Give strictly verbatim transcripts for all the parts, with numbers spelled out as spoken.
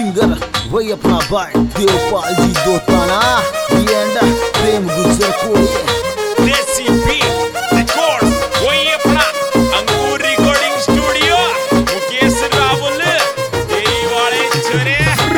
Singer वही अपना भाई देवपाल जी दोताना एंड प्रेम गुजर कोई देसी बीट रिकॉर्ड्स वही अपना अंकुर रिकॉर्डिंग स्टूडियो मुकेश रावल तेरी वाले छोरे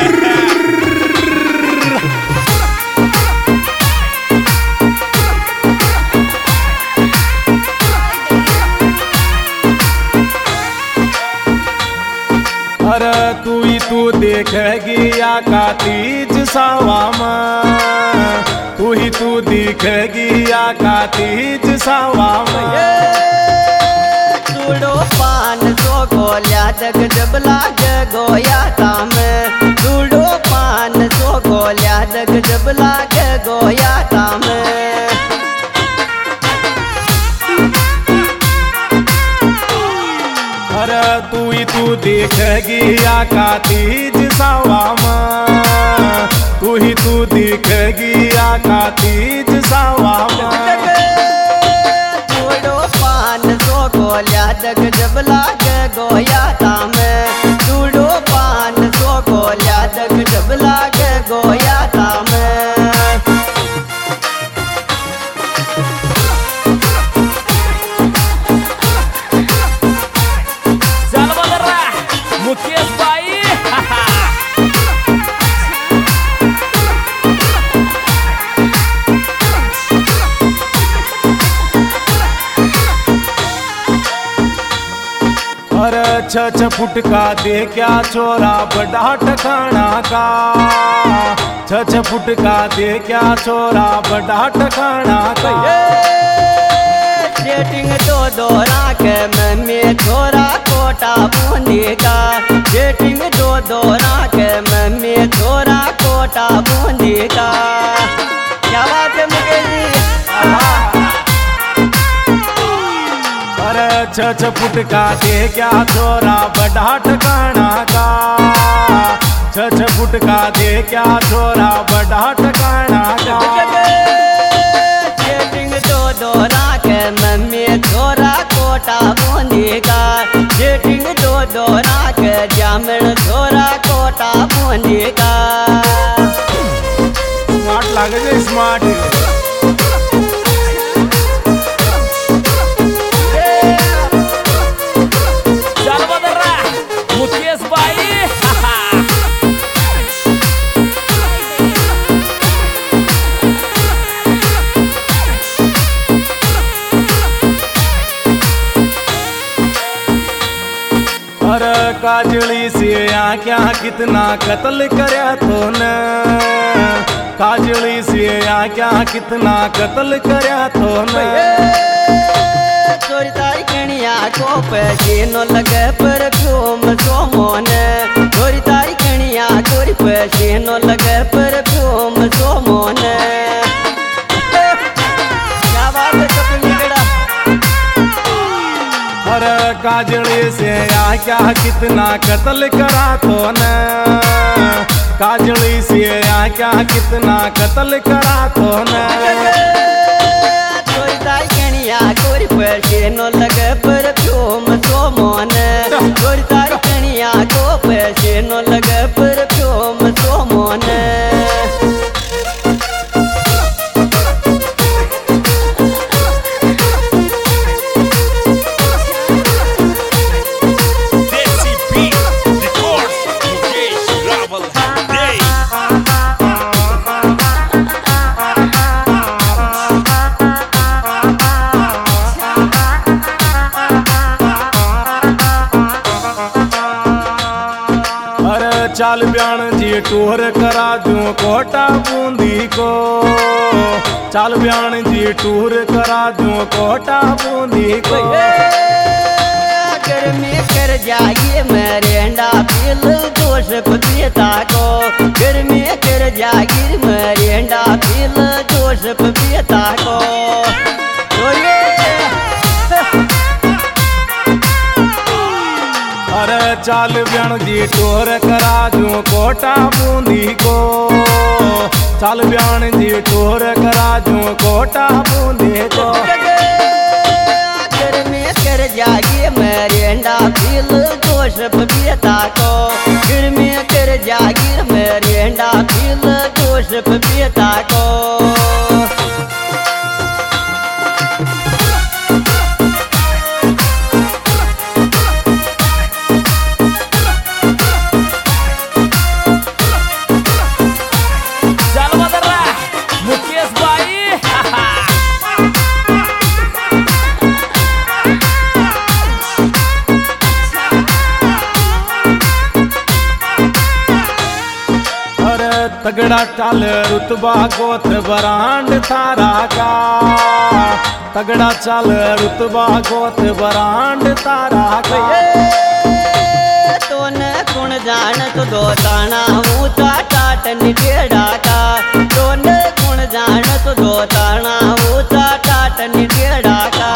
अरे तू ही तू देखेगी या का तीज सावामा तू ही तू दिखेगी या का तीज सावामा चूड़ो पान सो गोल्या जग जब लाग गोया ताम चूड़ो पान सो गोल्या जग जब लाग गोया ताम अरे तू ही तू देखेगी या का तीज सावामा तू ही तू दिखेगी या का तीज सावामा चूड़ो पान सो गोल्या जग जब लाग गोया ताम चूड़ो पान सो गोल्या जग जब लाग गोया ताम मुकेश भाई अरे छ छ फुट का दे क्या छोरा बड़ा ठकाना का छ छ फुट का दे क्या छोरा बड़ा ठकाना का सेटिंग तो दोरा के मम्मी छोरा कोटा बूंदी का सेटिंग तो दोरा के मम्मी छोरा कोटा बूंदी का क्या बात है मुकेश जी अरे छ छ फुट का दे क्या छोरा बड़ा ठकाना का छ छ फुट का दे क्या छोरा बड़ा ठकाना का सेटिंग तो दोरा के मम्मी छोरा कोटा बूंदी का सेटिंग तो दोरा के जामन छोरा कोटा बूंदी का स्मार्ट लागे जे स्मार्ट मुकेश भाई अरे काजली से क्या कितना कत्ल करया तो न काजली से क्या कितना कत्ल करया तो न चोरी तारी कणिया को पैसे नो लगे परफ्यूम सो मोन चोरी तारी कणिया चोरी पैसे नो लगे परफ्यूम सो मोन क्या बात है कपिल निगड़ा अरे काजली से क्या कितना कत्ल करा तो न काजली से क्या कितना कत्ल करा तो न चोरी तारी कणिया चोरी पैसे नो लगे परफ्यूम सो मोन चोरी तारी कणिया को पैसे नो लगे परफ्यूम सो मोन देसी बीट रिकॉर्ड्स मुकेश रावल दे चाल ब्याण जी टूर करा दूं कोटा बूंदी को चाल ब्याण जी टूर करा दूं कोटा बूंदी को गर्मी कर जाइए मरेंडा पील जोश पपीता को गर्मी कर जाइए मरेंडा पील जोश पपीता को तो ये अरे चाल ब्याण जी टूर करा दूं कोटा बूंदी को चाल ब्याण जी टूर करा दूं कोटा बूंदी को गर्मी कर जाइए मरेंडा पील जोश पपीता को गर्मी कर जाइए सिर्फ पिता को। चल बदल रहा मुकेश भाई। अरे तगड़ा चाल रुतबा गोत बरांड तारा का, तगड़ा चाल रुतबा गोत बरांड तारा का। तो न कुण जान तो दो ताना ऊंचा टाटन टेढ़ा का, तो न कुण जान तो दो ताना ऊंचा टाटन टेढ़ा का।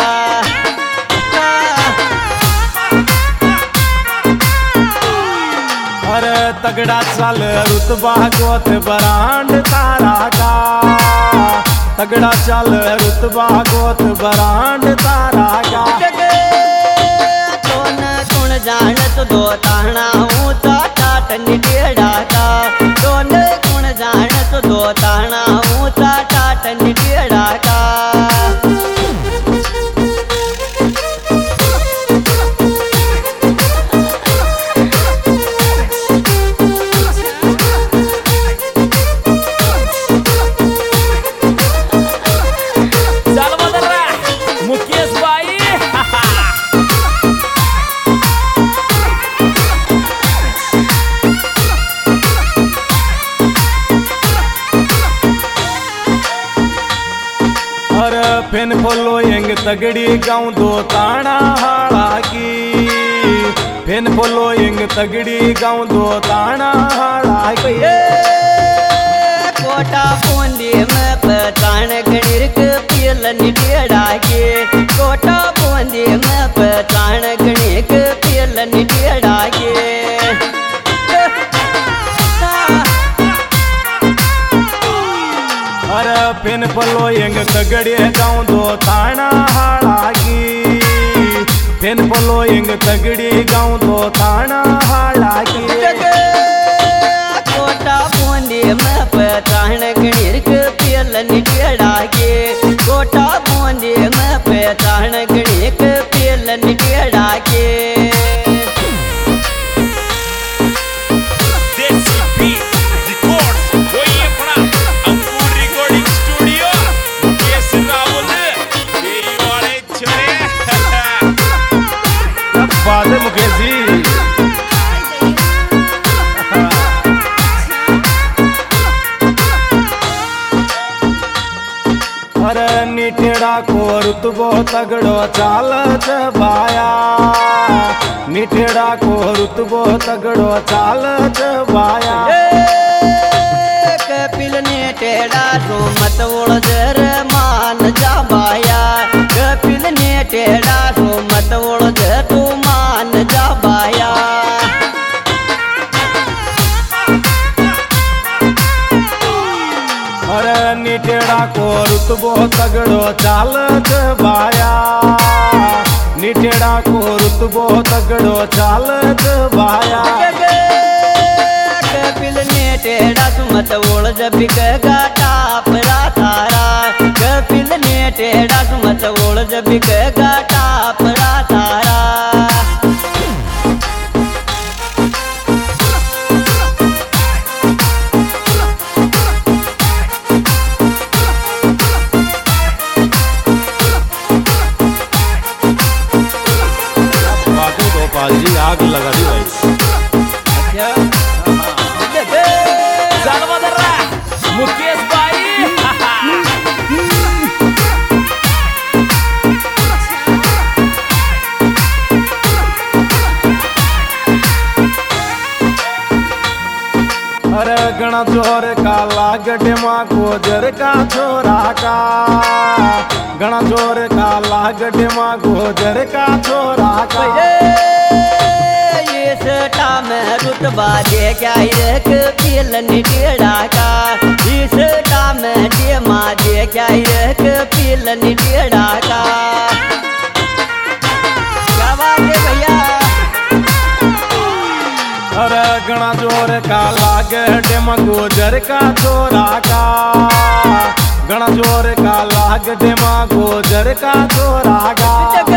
अरे तगड़ा चाल रुतबा गोत बरांड तारा का, तगड़ा चाल रुतबा गोत बरांड तारा का। तो न कुण जान तो दो ताना ऊंचा टाटन टेढ़ा का, तो न कुण जान तो दो ताना ऊंचा टाटन टेढ़ा का। चल बदल रहा मुकेश भाई। अरे फिन फॉलोइंग तगड़ी गाँव दो ताना हाड़ा की, फिन फॉलोइंग तगड़ी गाँव दो ताना हाड़ा की। कोटा बूंदी में पहचान गणिरक पियलन टेढ़ा के, कोटा बूंदी में पहचान गणिरक पियलन टेढ़ा के। अरे फिन फॉलोइंग तगड़ी गाँव दो ताना हाड़ा की, फिन फॉलोइंग तगड़ी गाँव दो ताना हाड़ा की। कोटा बूंदी में पहचान गणिरक पियलन टेढ़ा के, कोटा बूंदी में पहचान गणिरक पियलन टेढ़ा के। देसी बीट रिकॉर्ड्स वही अपना अंकुर रिकॉर्डिंग स्टूडियो मुकेश रावल तेरी वाले छोरे। अब बात है मुकेश जी। अरे निटेड़ा को रुतबो तगड़ो चाल चबाया, निटेड़ा को रुतबो तगड़ो चाल चबाया। कपिल ने टेढ़ा तो मत उड़ जर मान जा बाया, कपिल ने टेढ़ा तो मत उड़ जर तू मान जा बाया। अरे निटेड़ा को रुतबो तगड़ो चाल चबाया, निटेड़ा को रुतबो तगड़ो चाल चबाया। कपिल ने टेढ़ा तू मत उड़ जब बिकेगा टापरा थारा, कपिल ने टेढ़ा तू मत उड़ जब बिकेगा टापरा थारा। गोपाल जी आग लगा दी भाई। चल बदल रहा मुकेश भाई। अरे गणा जोर का लागड माँ गोजर का छोरा का, गणा जोर का लागड माँ गोजर का छोरा का। ये सटा में रुतबा दे क्या एक पियलन टेढ़ा का, ये सटा में दे माँ दे क्या एक पियलन टेढ़ा का। क्या बात है भैया। अरे घना जोर का लागे डेम गुजर का छोरा का, घना जोर का लाग डेम गुजर का छोरा का।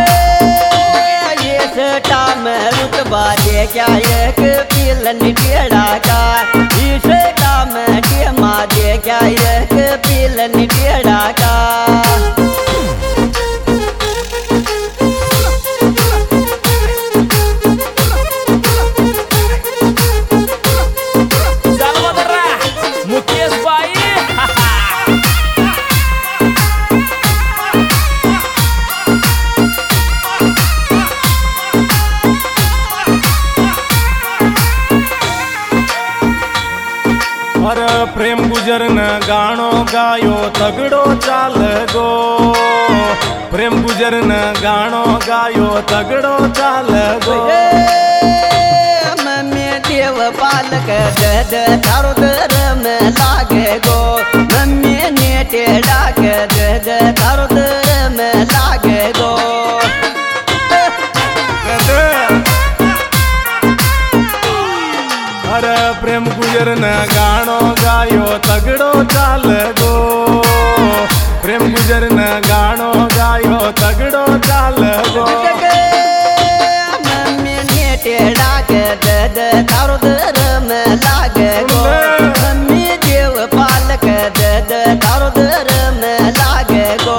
ये सटा में रुतबा दे क्या एक पिलन टेढ़ा का, ये सटा में डेमा दे क्या एक पिलन टेढ़ा का। मुकेश भाई अरे प्रेम गुजर न गानो गायो तगड़ो चाल गो, प्रेम गुजर न गानो गायो तगड़ो चाल गो। मम्मी देव पालक दद तारो दर में लागे गो, मम्मी ने टेढ़ा के दद तारो दर में लागे गो। अरे प्रेम गुजर न गानो गायो तगड़ो चाल गो, प्रेम गुजर न गानो गायो तगड़ो चाल गो। मम्मी ने टेढ़ा के दद तारो दर में लागे गो, मम्मी देव पालक दद तारो दर में लागे गो।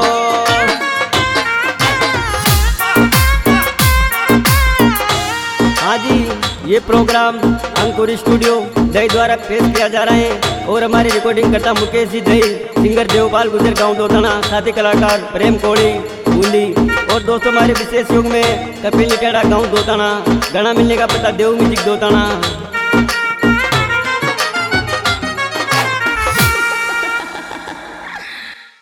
हाँ जी, ये प्रोग्राम अंकुर स्टूडियो दही द्वारा पेश किया जा रहा है और हमारी रिकॉर्डिंग करता मुकेश जी दही, सिंगर देवपाल गुजर गांव दोताना, साथी कलाकार प्रेम कोड़ी बूंदी और दोस्तों हमारे विशेष योग में कपिल टेढ़ा गांव दोताना, गाना मिलने का पता देव म्यूजिक दोताना।